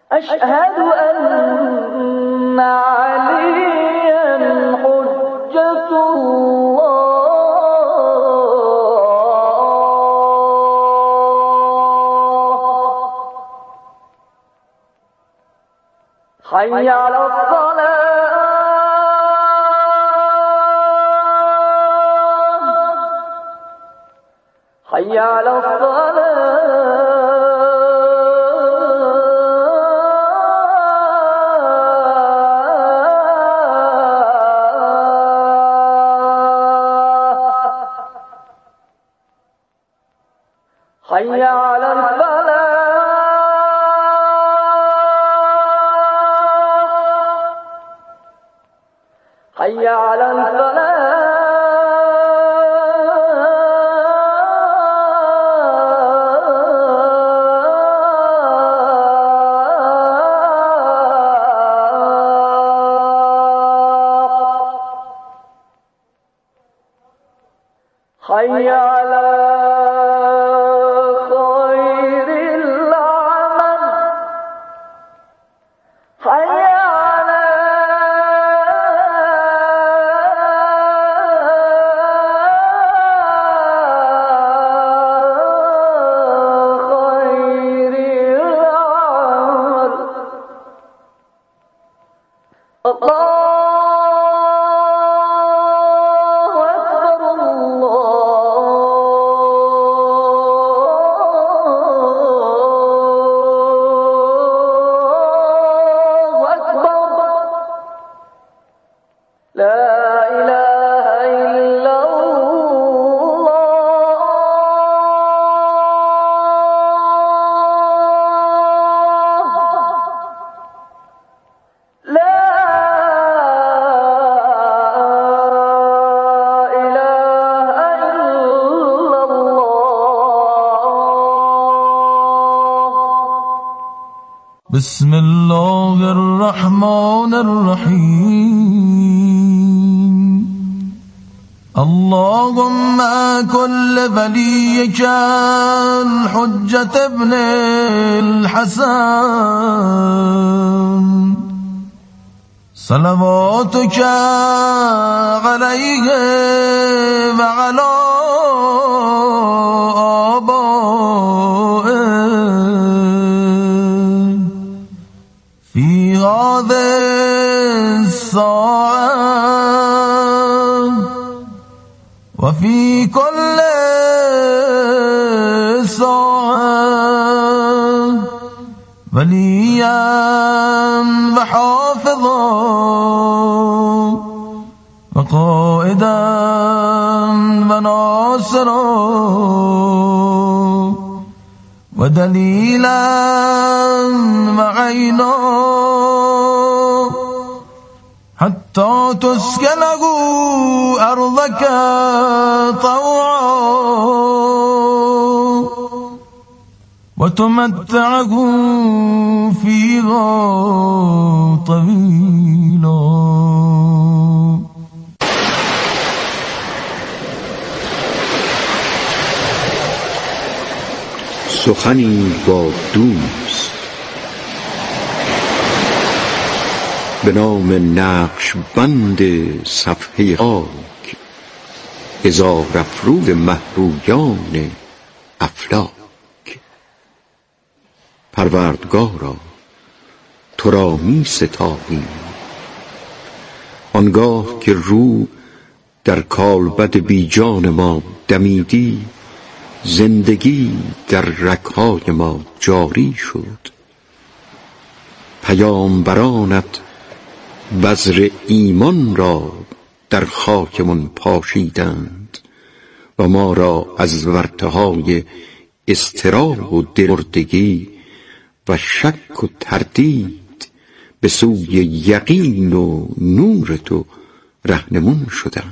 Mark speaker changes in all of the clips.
Speaker 1: أشهد أن عليا حجة الله حي على الصلاة حي على الصلاة حي على الفلاح حي على الفلاح حي على
Speaker 2: بسم الله الرحمن الرحيم اللهم كل وليك الحجة ابن الحسن صلواتك عليه وعلى في هذه الساعة وفي كل ساعة وليا وحافظا وقائدا وناصرا ودليلا وعينا حتى تسكنه أرضك طوعا وتمتعه فيها طويلا.
Speaker 3: سخنی با دوست به نام نقشبند صفحه خاک، هزار افرود مهرویان افلاک. پروردگارا تو را می ستاییم آنگاه که رو در کالبد بی جان ما دمیدی، زندگی در رگ‌های ما جاری شد. پیامبرانت بذر ایمان را در خاکمون پاشیدند و ما را از ورطه‌های اضطراب و دلمردگی و شک و تردید به سوی یقین و نور تو رهنمون شدند.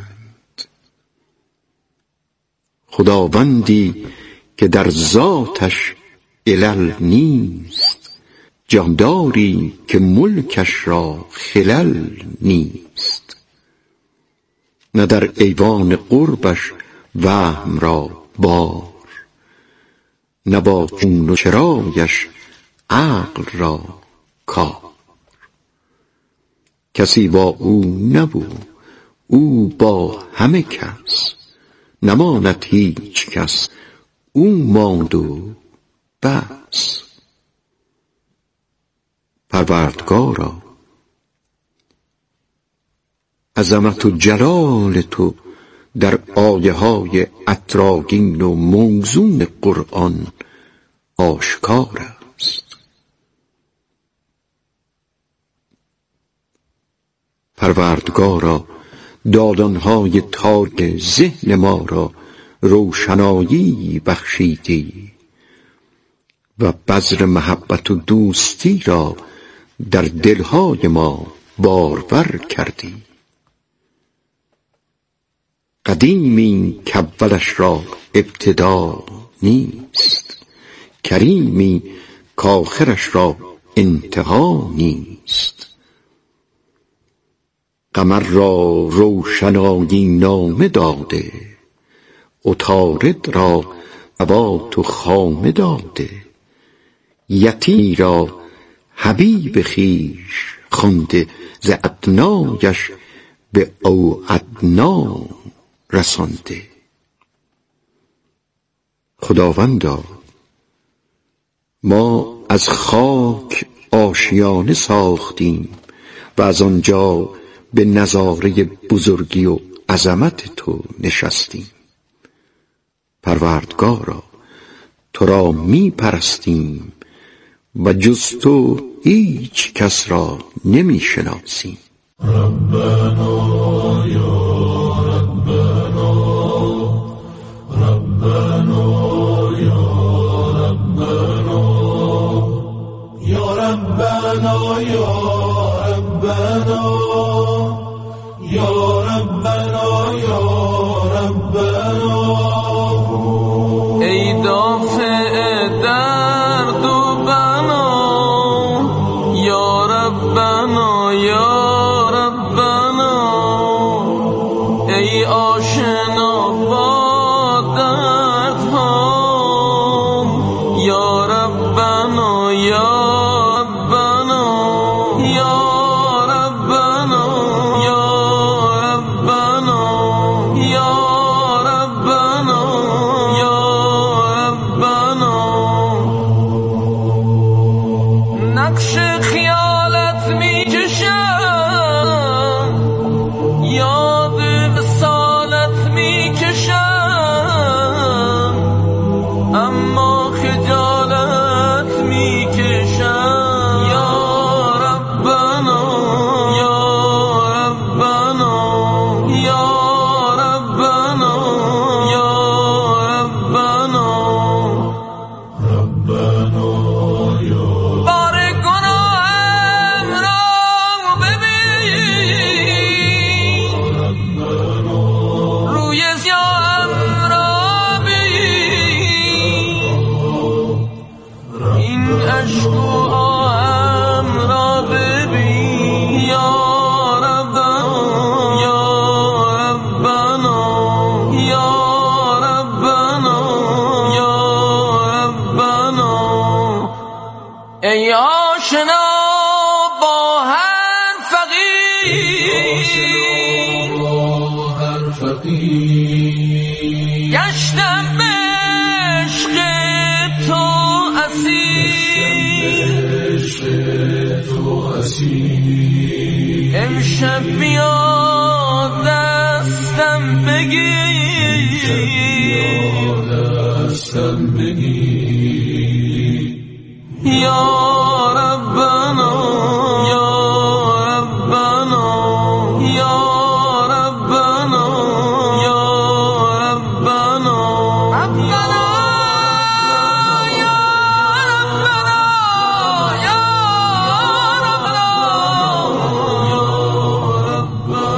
Speaker 3: خداوندی که در ذاتش علل نیست، جانداری که ملکش را خلل نیست. نه در ایوان قربش وهم را بار، نه با چون و چرایش عقل را کار. کسی با او نبود، او با همه کس، نماند هیچ کس، او ماند و بس. پروردگارا عظمت و جلال تو در آیه های عطرآگین و موزون قرآن آشکار است. پروردگارا دادانهای تاریک ذهن ما را روشنایی بخشیدی و بذر محبت و دوستی را در دلهای ما بارور کردی. قدیمی کاولش را ابتدا نیست، کریمی کآخرش را انتها نیست. قمر را روشنایی نامه داده، عطارد را نبات و خامه داده، یتیمی را حبیب خویش خوانده، ز ادنایش به او ادنا رسانده. خداوندا ما از خاک آشیانه ساختیم و از آنجا به نظاره بزرگی و عظمت تو نشستیم. پروردگارا تو را می پرستیم و جز تو هیچ کس را نمی شناسیم.
Speaker 2: ربنا یا ربنا، ربنا یا ربنا، یا ربنا یا ربنا، یا ربنا یا ربنا. ای دافع درد و بنا، یا ربنا یا ربنا. ای آشنا با دردها، یا ربنا یا ربنا، یا ربنا یا ربنا، یا ربنا یا ربنا. نقش خیالت می کشم، یاد وصالت می کشم، اما خجالت می کشم. یا ربنا یا ربنا، یا ربنا یا ربنا. ربنا یا بار گناهم را ببین، روی زیادم را ببین، این عشق و آهم را ببین. یا ربنا یا ربنا، یا ربنا یا ربنا. ای آشنا با هر فقیر، گشتم به عشق تو اسیر. امشب بیا دستم بگیر، یا ربنا یا ربنا، یا ربنا یا ربنا. ربنا یا ربنا، یا ربنا یا ربنا.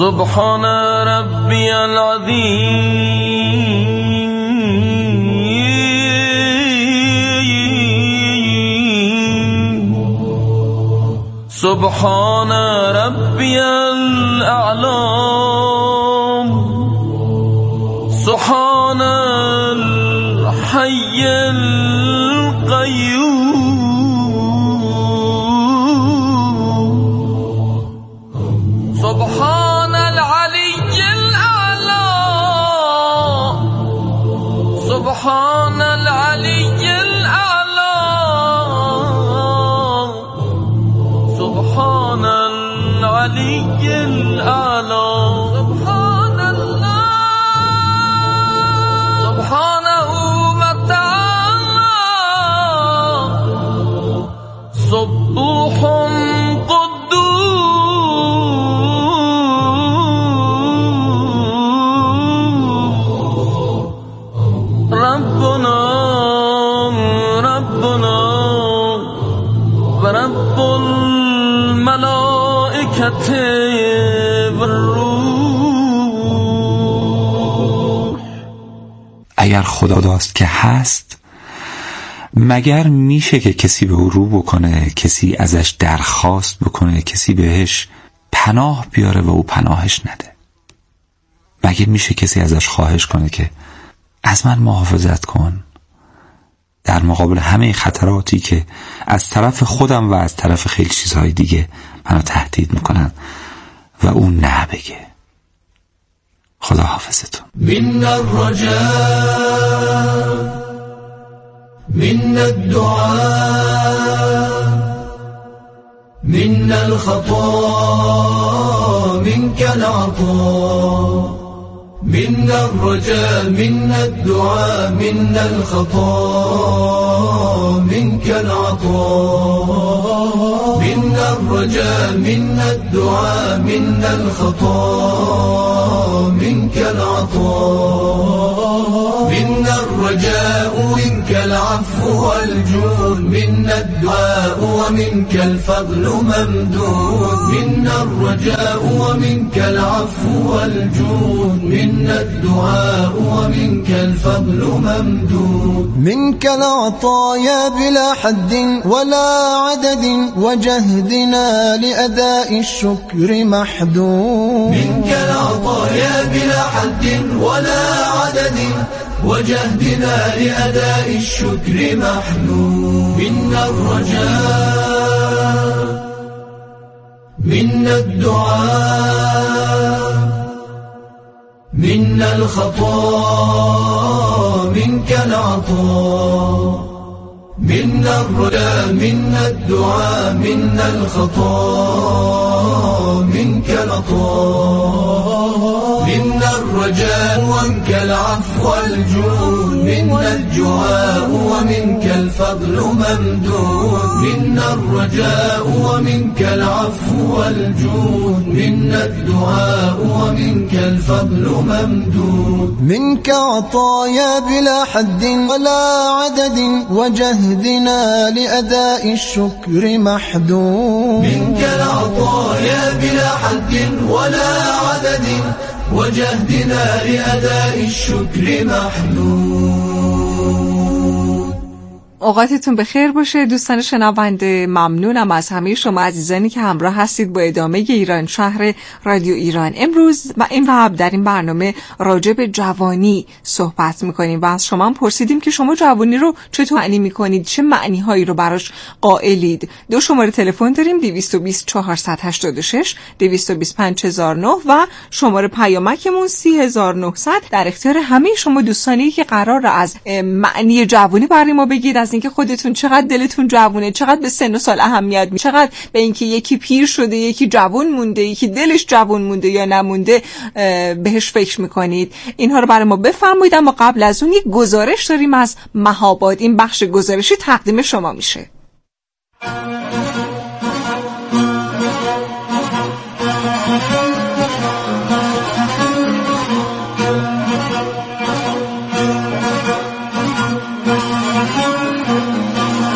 Speaker 2: سبحان ربی العظیم سبحان ربی الاعلی سبحان الحی القیوم سبحان العلی الاعلی سبحان العلی الاعلی سبحان العلی الاعلی سبحان الله سبحانه و تعالی سبوح
Speaker 4: اگر خداست که هست، مگر میشه که کسی به او رو بکنه، کسی ازش درخواست بکنه، کسی بهش پناه بیاره و او پناهش نده؟ مگر میشه کسی ازش خواهش کنه که از من محافظت کن در مقابل همه خطراتی که از طرف خودم و از طرف خیلی چیزهای دیگه منو تهدید میکنن و اون نه بگه؟ خدا حافظتون.
Speaker 5: من الرجاء من الدعاء من الخطا منك العطاء من الرجاء من الدعاء من الخطا منك العطاء من الرجاء من الدعاء من الخطا منك العطاء من الرجاء منك العفو والجود من الدعاء ومنك الفضل ممدود من الرجاء ومنك العفو والجود من الدعاء ومنك الفضل ممدود
Speaker 6: منك العطايا بلا حد ولا عدد وجهدنا لأداء الشكر محدود
Speaker 5: منك العطايا بلا حد ولا عدد وجهدنا لأداء الشكر محدود من الرجاء من الدعاء من الخطا منك العطاء من الرجاء من الدعاء من الخطا منك العطاء من الرجاء ومنك العفو والجود من الدعاء ومنك الفضل ممدود من الرجاء ومنك العفو والجود من الدعاء ومنك الفضل ممدود
Speaker 6: منك عطايا بلا حد ولا عدد وجهدنا لأداء الشكر محدود
Speaker 5: منك العطايا بلا حد ولا عدد وجهدنا لأداء الشكر محدود.
Speaker 7: اوقاتتون بخیر باشه دوستان شنونده. ممنونم از همه شما عزیزانی که همراه هستید با ادامه ایران شهر رادیو ایران. امروز و این وقت در این برنامه راجع به جوانی صحبت میکنیم و از شما هم پرسیدیم که شما جوانی رو چطور معنی میکنید، چه معنی هایی رو براش قائلید. 2 شماره تلفن داریم 220 486 220 5009 و شماره پیامکمون 3900 در اختیار همه شما دوستانی که قرار از معنی جوانی برای ما بگید، از اینکه خودتون چقدر دلتون جوونه، چقدر به سن و سال اهمیت میدید، چقدر به اینکه یکی پیر شده، یکی جوان مونده، یکی دلش جوان مونده یا نمونده بهش فکر میکنید. اینها رو برای ما بفرمایید. اما قبل از اون یک گزارش داریم از مهاباد. این بخش گزارشی تقدیم شما میشه.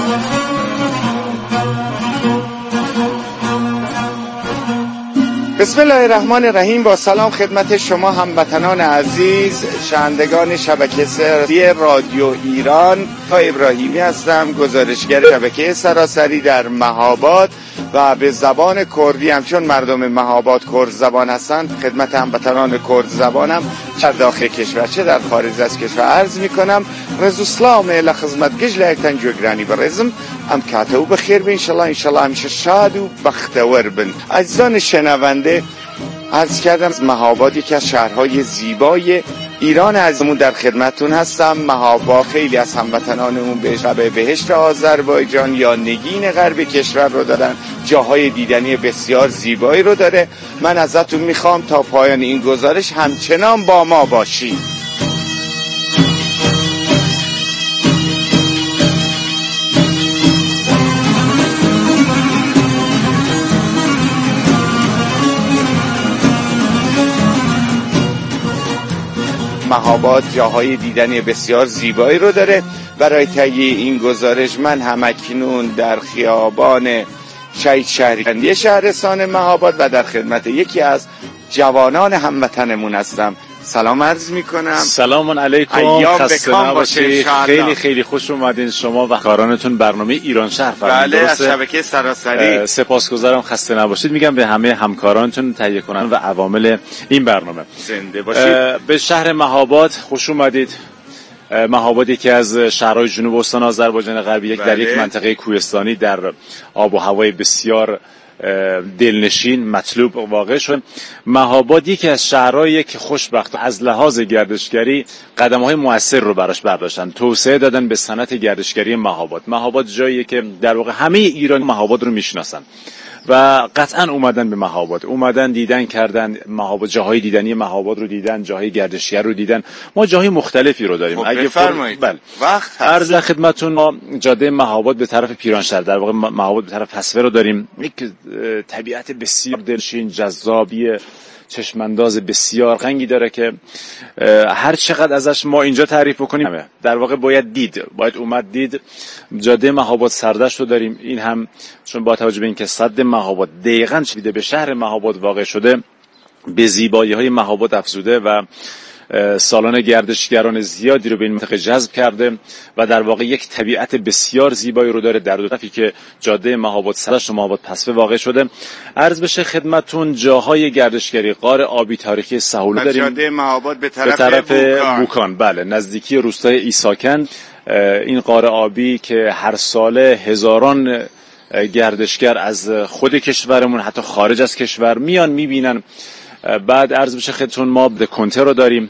Speaker 8: به بسم الله الرحمن الرحیم. با سلام خدمت شما هموطنان عزیز، شنوندگان شبکه سری رادیو ایران. تا ابراهیمی هستم، گزارشگر شبکه سراسری در مهاباد و به زبان کردی، همچون مردم مهاباد کرد زبان هستند، خدمت هموطنان کرد زبانم چه داخل کشور چه در خارج از کشور عرض میکنم. رضا اسلام لخدمت گجلایتان جوگرانی برزم ام کاتو بخیر بین انشالله همیشه شاد و بختور بن. عزیزان شنونده، عرض کردم از مهاباد یکی از شهرهای زیبای ایران عزیزمون در خدمتون هستم. مهاباد خیلی از هموطنانمون به شب بهشت آذربایجان یا نگین غرب کشور رو دارن، جاهای دیدنی بسیار زیبایی رو داره. من ازتون میخوام تا پایان این گزارش همچنان با ما باشید. مهاباد جاهای دیدنی بسیار زیبایی رو داره. برای تهیه این گزارش من همکنون در خیابان شهید شهریوردی شهرستان مهاباد و در خدمت یکی از جوانان هموطنمون هستم. سلام عرض میکنم.
Speaker 9: سلام علیکم، خسته نباشید. خیلی خیلی خوش اومدین شما و کارانتون برنامه ایران شهر.
Speaker 8: بله، از شبکه سراسری
Speaker 9: سپاسگزارم. خسته نباشید میگم به همه همکارانتون، تهیه کنن و عوامل این برنامه.
Speaker 8: زنده باشید.
Speaker 9: به شهر مهاباد خوش اومدید. مهاباد یکی از شهرهای جنوب استان آذربایجان غربی، در یک منطقه کوهستانی در آب و هوای بسیار دلنشین مطلوب واقع شد. مهاباد یکی از شهرهایی که خوشبخت از لحاظ گردشگری قدم‌های موثر رو براش برداشتن، توسعه دادن به صنعت گردشگری مهاباد. مهاباد جاییه که در واقع همه ایران مهاباد رو میشناسن و قطعا اومدن به مهاباد، اومدن دیدن کردن مهاباد، جاهای دیدنی مهاباد رو دیدن، جاهای گردشگر رو دیدن. ما جاهای مختلفی رو داریم.
Speaker 8: اگه بفرمایید.
Speaker 9: بله،
Speaker 8: وقت هست.
Speaker 9: عرض خدمتتون، ما جاده مهاباد به طرف پیرانشهر، در واقع مهاباد به طرف حصوه رو داریم. یک طبیعت بسیار دلنشین، جذابی، چشمانداز بسیار قنگی داره که هر چقدر ازش ما اینجا تعریف بکنیم در واقع باید اومد دید. جاده مهاباد سردشت رو داریم. این هم چون با توجه به اینکه سد مهاباد دقیقاً چیده به شهر مهاباد واقع شده، به زیبایی‌های مهاباد افزوده و سالن گردشگران زیادی رو به این منطقه جذب کرده و در واقع یک طبیعت بسیار زیبایی رو داره در دو طرفی که جاده مهاباد سردشت و مهاباد پسوه واقع شده. عرض بشه خدمتتون جاهای گردشگری غار آبی تاریخی سهولو داریم.
Speaker 8: جاده مهاباد به طرف
Speaker 9: بوکان. بله، نزدیکی روستای ایساکن. این غار آبی که هر سال هزاران گردشگر از خود کشورمون حتی خارج از کشور میان میبینن. بعد عرض بشه خدمتتون ما کنته رو داریم.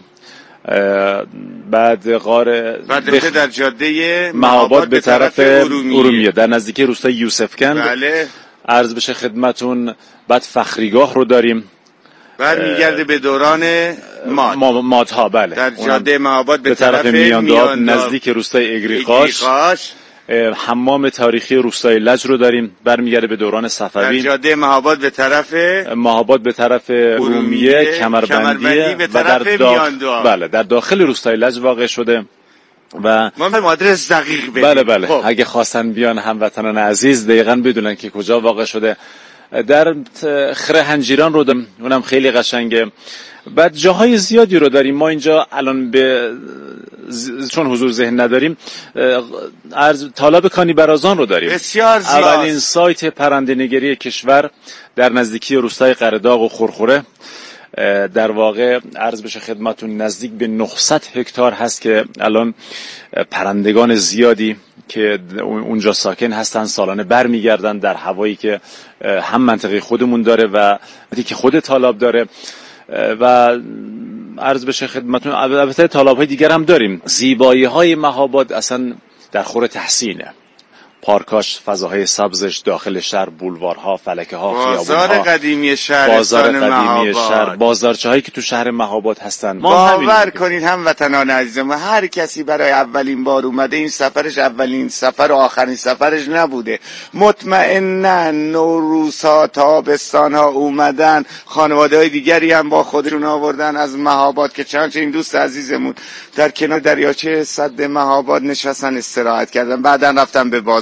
Speaker 9: بعد غار
Speaker 8: در جاده
Speaker 9: مهاباد به طرف ارومیه در نزدیکی روستای یوسفکند.
Speaker 8: بله.
Speaker 9: عرض بشه خدمتتون بعد فخریگاه رو داریم،
Speaker 8: برمیگرده به دوران
Speaker 9: مادها. بله،
Speaker 8: در جاده مهاباد به طرف
Speaker 9: میانداب نزدیک روستای اگریقاش. حمام تاریخی روستای لج رو داریم، برمیگرده به دوران صفوی.
Speaker 8: در جاده مهاباد به طرف
Speaker 9: ارومیه، کمربندی
Speaker 8: به طرف میانداب.
Speaker 9: بله، در داخل روستای لج واقع شده و
Speaker 8: ما آدرس دقیق بدیم.
Speaker 9: بله. خب، اگه خواستن بیان هموطنان عزیز دقیقاً بدونن که کجا واقع شده. در خره هنجیران رو داریم، اونم خیلی قشنگه. بعد جاهای زیادی رو داریم. ما اینجا الان چون حضور ذهن نداریم، تالاب کانی برازان رو داریم،
Speaker 8: بسیار زیاد.
Speaker 9: اولین سایت پرنده‌نگری کشور در نزدیکی روستای قرداغ و خورخوره. در واقع عرض بشه خدمتون نزدیک به 900 هکتار هست که الان پرندگان زیادی که اونجا ساکن هستن سالانه برمیگردن در هوایی که هم منطقه خودمون داره و که خود تالاب داره. و عرض بشه خدمتون البته تالاب‌های دیگر هم داریم. زیبایی‌های مهاباد اصلا در خور تحسینه. پارکاش، فضاهای سبزش، داخل شهر، بولوارها، فلکه‌ها، خیابون‌ها،
Speaker 8: بازار قدیمی شهر،
Speaker 9: بازارچه‌هایی که تو شهر مهاباد هستن.
Speaker 8: باور کنید هموطنان عزیزم، هر کسی برای اولین بار اومده این سفرش اولین سفر و آخرین سفرش نبوده. مطمئناً نوروزها، تابستانها اومدن، خانواده‌های دیگری هم با خودشون آوردن از مهاباد که چند دوست عزیزمون در کنار دریاچه سد مهاباد نشستن استراحت کردن، بعداً رفتن به بازار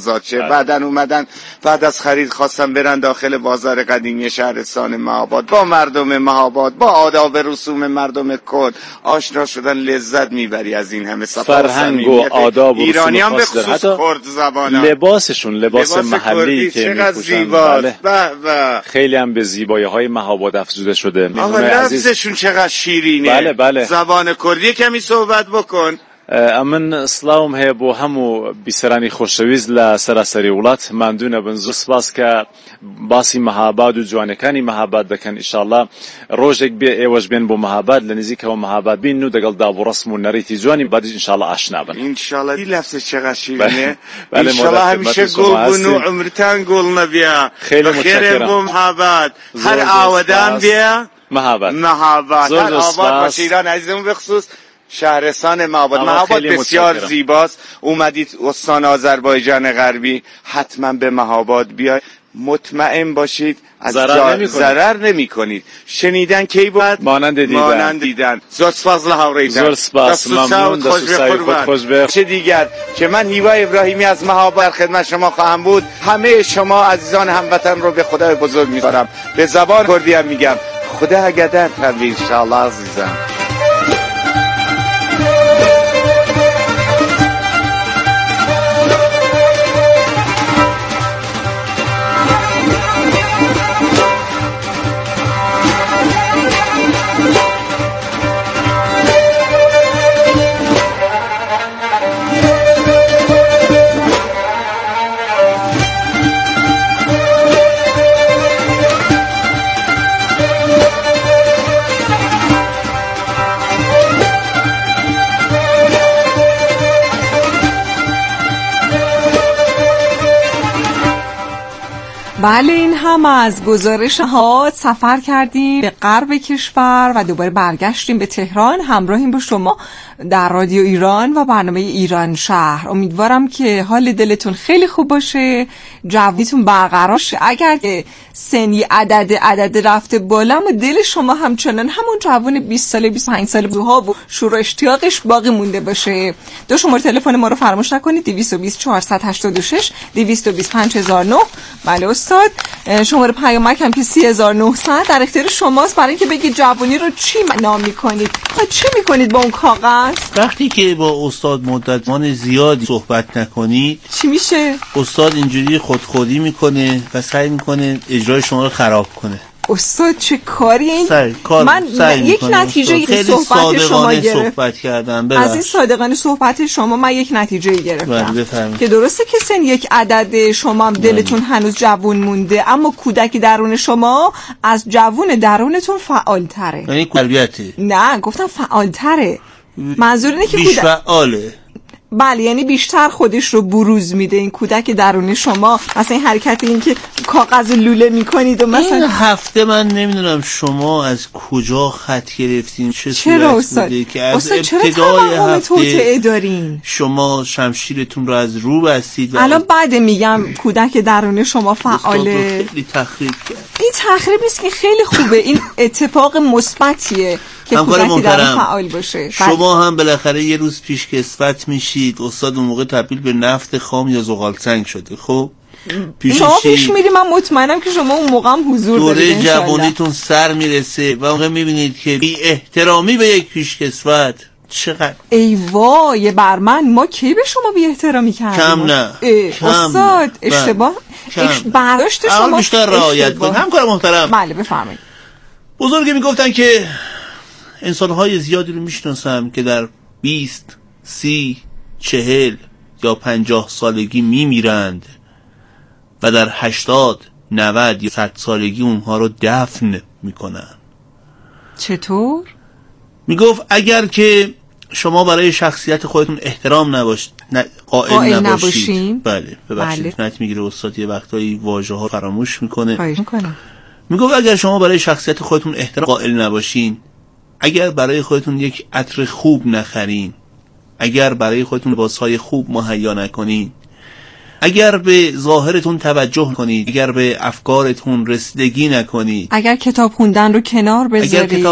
Speaker 8: آزاد شه. بعدن اومدن بعد از خرید خواستن برن داخل بازار قدیمی شهرستان مهاباد، با مردم مهاباد، با آداب رسوم مردم کرد آشنا شدن. لذت میبری از این همه
Speaker 9: فرهنگ و آداب و
Speaker 8: ایرانیان به خصوص کرد زبانان.
Speaker 9: لباسشون لباس محلی که میپوشن،
Speaker 8: بله
Speaker 9: خیلی هم به زیبایی‌های مهاباد افزوده شده.
Speaker 8: آقا لفظشون چقدر شیرینه.
Speaker 9: بله.
Speaker 8: زبان کردی کمی صحبت بکن.
Speaker 9: من سلاوم هەیە بۆ هەموو بیسەرانی خۆشەویست لە سەراسەری وڵات. ماندوونە بن زۆر سپاس کە باسی مەهاباد و جوانەکانی مەهاباد دەکەن. ئینشاءالله ڕۆژێک بێ ئێوەش بێن بۆ مەهاباد، لە نزیکەوە مەهاباد بین و دەگەڵ داب و ڕەسم و نەریتی جوانی بادیش ئینشاءالله ئاشنا بن.
Speaker 8: ئینشاءالله دی لەفظ چقدر شیرینه. ئینشاءالله هەمیشە گوڵ بن و عمرتان گوڵ نەبێ. خێرێ بۆ مەهاباد، هەر ئاوەدان بێ مەهاباد. هەر ئاواد باشە. ایران عزیزمون به خصوص شهرستان مهاباد بسیار زیباست. اومدید استان آذربایجان غربی، حتما به مهاباد بیاید. مطمئن باشید از ضرر نمی کنید. شنیدن کی بود؟ مانند دیدن. زور سپاس لحاوریتن.
Speaker 9: زور سپاس. ممنون. دست خوش به
Speaker 8: چه دیگر که من هیوا ابراهیمی از مهاباد خدمت شما خواهم بود. همه شما عزیزان هموطن رو به خدای بزرگ می‌سپارم. به زبان کردی هم میگم خدا اگدر تن ان شاء الله عزیزم.
Speaker 7: بله، این هم از گزارش ها. سفر کردیم به غرب کشور و دوباره برگشتیم به تهران. همراهیم با شما در رادیو ایران و برنامه ایران شهر. امیدوارم که حال دلتون خیلی خوب باشه، جوانیتون برقرار شه. اگر که سنی عدد رفته بالا و دل شما همچنان همون جوان 20 ساله 25 ساله بوها و شور و اشتیاقش باقی مونده باشه. دو شماره تلفن ما رو فراموش نکنید: 220 486 220 5009. بله استاد. شماره پیامک هم که 3900 در اختیار شماست برای اینکه بگید جوانی رو چی نام می‌کنید و چی می‌کنید با اون کاغذ.
Speaker 10: وقتی که با استاد مدت‌مان زیادی صحبت نکنید
Speaker 7: چی میشه؟
Speaker 10: استاد اینجوری خودخودی میکنه و سعی میکنه اجرای شما رو خراب کنه.
Speaker 7: استاد چه کاری این؟ من یک نتیجه صحبت شما گرفتم.
Speaker 10: صحبت کردم.
Speaker 7: از این صادقانه صحبت شما من یک نتیجه گرفتم که درسته که سن یک عدد شما هم دلتون هنوز جوون مونده، اما کودک درون شما از جوون درونتون فعال تره.
Speaker 10: یعنی تربیته؟
Speaker 7: نه، گفتم فعال تره. منظور اینه که
Speaker 10: بیش فعاله.
Speaker 7: بله، یعنی بیشتر خودش رو بروز میده این کودک درونی شما. مثلا این حرکت این که کاغذ لوله میکنید و مثلا
Speaker 10: این هفته من نمیدونم شما از کجا خط گرفتین، چه صورت بوده که از ابتدای هفته
Speaker 7: دارین
Speaker 10: شما شمشیرتون رو از رو بستید.
Speaker 7: الان بعد میگم کودک درونی شما فعاله.
Speaker 10: خیلی تخریب کرد.
Speaker 7: این تخریب نیست که خیلی خوبه. این اتفاق مثبتیه که کودکی درون فعال باشه.
Speaker 10: شما هم بالاخره یه روز پیشکسوت میشید. استاد اون موقع تبدیل به نفت خام یا زغال سنگ شده. خب
Speaker 7: شما پیش میری، من مطمئنم که شما اون موقع هم حضور دارید.
Speaker 10: دوره جوانیتون سر میرسه و موقع میبینید که بی احترامی به یک پیشکسوت چقدر.
Speaker 7: ای وای بر من، ما کی به شما بی احترامی کردیم؟
Speaker 10: کم نه.
Speaker 7: استاد اشتباه برداشت شما
Speaker 10: بیشتر رعایت کن. همکار محترم.
Speaker 7: بله بفرمایید.
Speaker 10: بزرگی میگفتن که انسان‌های زیادی رو میشناسم که در 20 30 40 یا 50 سالگی میمیرند و در 80 90 یا 100 سالگی اونها رو دفن میکنن.
Speaker 7: چطور؟
Speaker 10: میگفت اگر که شما برای شخصیت خودتون احترام قائل نباشید. بله ببخشید نت میگیره استاد یه وقتایی واژه ها فراموش میکنه. میگفت اگر شما برای شخصیت خودتون احترام قائل نباشین، اگر برای خودتون یک عطر خوب نخرین، اگر برای خودتون لباسهای خوب مهیا نکنین، اگر به ظاهرتون توجه کنید، اگر به افکارتون رسیدگی نکنید،
Speaker 7: اگر کتاب خوندن رو کنار بذارید،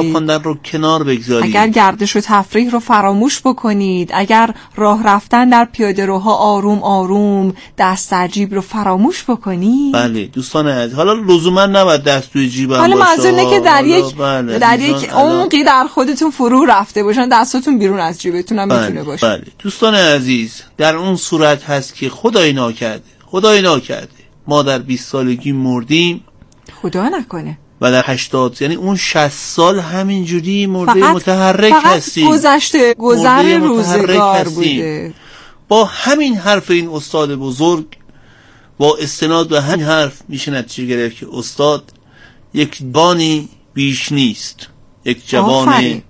Speaker 10: اگر
Speaker 7: گردش و تفریح رو فراموش بکنید، اگر راه رفتن در پیاده‌روها آروم آروم دست در جیب رو فراموش بکنید.
Speaker 10: بله دوستان عزیز، حالا لزوما نباید دست توی جیبم باشه،
Speaker 7: حالا منظور که در یک عمقی در خودتون فرو رفته باشن، دستاتون بیرون از جیبتون هم میتونه باشه.
Speaker 10: بله دوستان عزیز، در اون صورت هست که خدای ناکرده ما در 20 سالگی مردیم،
Speaker 7: خدا نکنه،
Speaker 10: و در 80 یعنی اون 60 سال همینجوری مرده متحرک هستیم،
Speaker 7: گذر روزگار بوده.
Speaker 10: با همین حرف این استاد بزرگ، با استناد به همین حرف میشه نتیجه گرفت که استاد یک بانی بیش نیست، یک جوان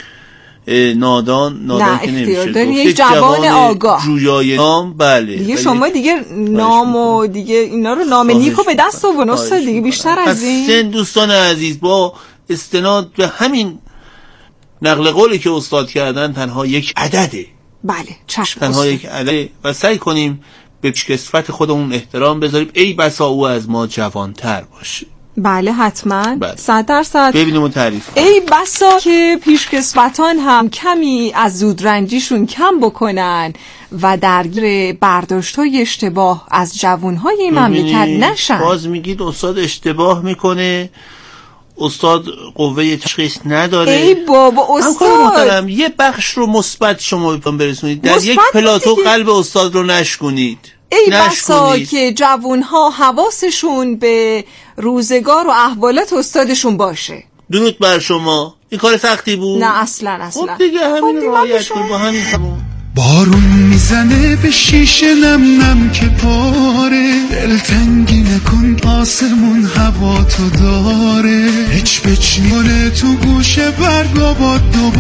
Speaker 10: نادان که نمیشه،
Speaker 7: یک جوان آگاه
Speaker 10: جویای نام. بله
Speaker 7: دیگه شما دیگه نام و دیگه اینا رو نام نیکو به دست آورد استاد دیگه، بیشتر از این.
Speaker 10: دوستان عزیز، با استناد به همین نقل قولی که استاد کردن، تنها یک عدده.
Speaker 7: بله چشم،
Speaker 10: تنها یک عدده و سعی کنیم به پیشکسوت خودمون احترام بذاریم، ای بسا او از ما جوانتر باشه.
Speaker 7: بله حتما، 100%.
Speaker 10: ببینیم و تعریف.
Speaker 7: ای بسا که پیشکسوتان هم کمی از زودرنجیشون کم بکنن و درگیر برداشت‌های اشتباه از جوانهای این مملکت نشن.
Speaker 10: باز میگید استاد اشتباه میکنه، استاد قوه تشخیص نداره.
Speaker 7: ای بابا استاد،
Speaker 10: یه بخش رو مثبت شما برسونید، در یک پلاتو قلب استاد رو نشکنید.
Speaker 7: ای بسا که جوانها حواسشون به روزگار و احوالات استادشون باشه.
Speaker 10: درود بر شما. این کار سختی بود؟
Speaker 7: نه اصلا.
Speaker 10: خب دیگه همین رعایت کن، با همین تمام.
Speaker 6: بارون میزنه به شیشه نم نم که پاره، دلتنگی نکن آسمون هوا تو داره، هچ بچ میکنه تو گوشه برگا با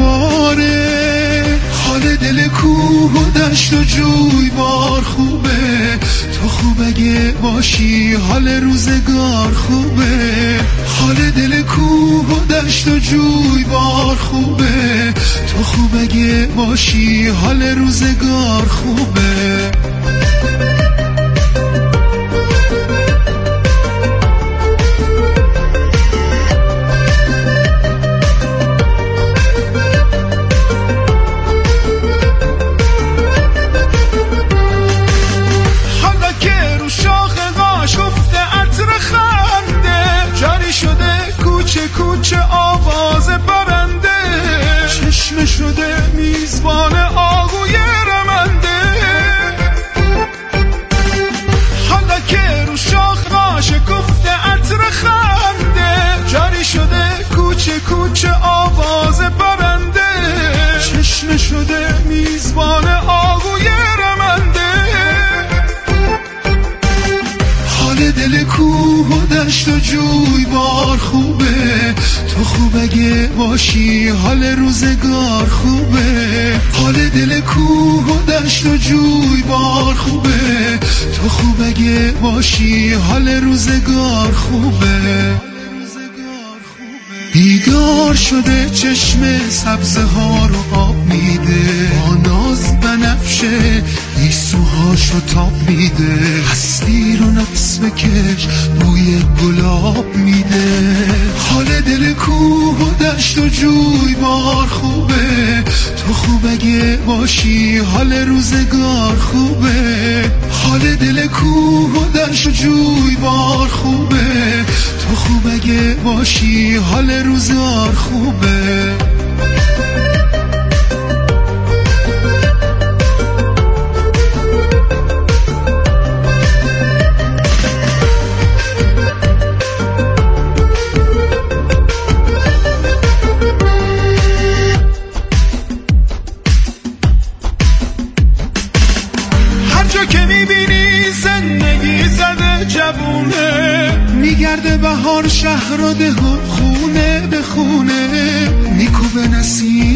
Speaker 6: دوباره، حال دل کوه و دشت و جوی بار خوبه، تو خوب اگه باشی حال روزگار خوبه، حال دل کوه و دشت و جوی بار خوبه، تو خوب اگه باشی حال روزگار خوبه. حالا که رو شاخ غاش گفته عطر خنده، جاری شده کوچه کوچه آواز برنده، چشم شده میزبان آهوی رمنده، حالا که رو شاخ غاش گفته عطر خنده، جاری شده کوچه کوچه آواز برنده، چشم شده میزبان آهوی رمنده، حال دل کوه و دشت و جوی بار خوبه، تو خوب اگه باشی حال روزگار خوبه، حال دل کوه و دشت و جوی بار خوبه، تو خوب اگه باشی حال روزگار خوبه. بیدار شده چشم سبزه ها رو آب میده، با ناز بنفشه ایسوهاشو تاب میده، هستی رو نفس بکش بوی گلاب میده، حال دل کوه و دشت و جوی بار خوبه، تو خوب اگه باشی حال روزگار خوبه، حال دل کوه و دشت و جوی بار خوبه، تو خوب اگه باشی حال روزگار خوبه. هر جا که میبینی زندگی زده جوونه، میگرده بهار شهر و ده خونه به خونه، نیکو به نسیم